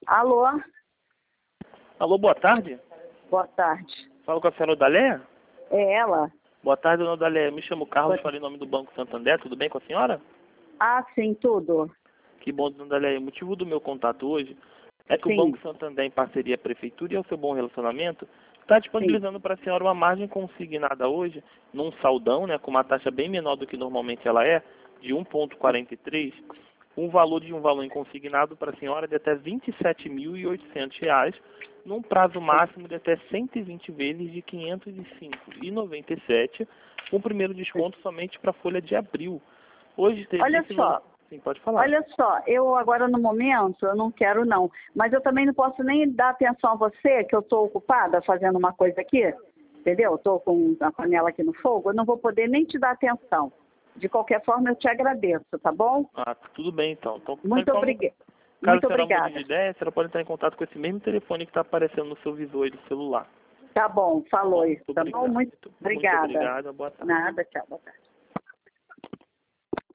Alô? Alô, boa tarde. Boa tarde. Falo com a senhora Odaléia? É ela? Boa tarde, dona Odaléia. Me chamo Carlos, Boa- falei em nome do Banco Santander. Tudo bem com a senhora? Ah, sim, tudo. Que bom, dona Odaléia. O motivo do meu contato hoje é que o Sim, Banco Santander, em parceria Prefeitura e ao seu bom relacionamento, está sim. disponibilizando para a senhora uma margem consignada hoje, num saldão, né, com uma taxa bem menor do que normalmente ela é, de 1,43, um valor em consignado para a senhora de até R$ 27.800, num prazo máximo de até 120 vezes de R$ 505,97, com o primeiro desconto somente para a folha de abril. Hoje teria Olha esse valor. só, Sim, pode falar. eu agora no momento, eu não quero não, mas eu também não posso nem dar atenção a você, que eu estou ocupada fazendo uma coisa aqui, entendeu? Estou com a panela aqui no fogo, eu não vou poder nem te dar atenção. De qualquer forma, eu te agradeço, tá bom? Ah, tudo bem então. Muito Então, obrigada. caso Muito a senhora mude de obrigada. ideia, a senhora pode entrar em contato com esse mesmo telefone que está aparecendo no seu visor aí do celular. Tá bom, falou Bom, isso, muito tá bom? obrigado. Muito Muito obrigada. obrigado. Boa tarde. Nada, tchau, boa tarde.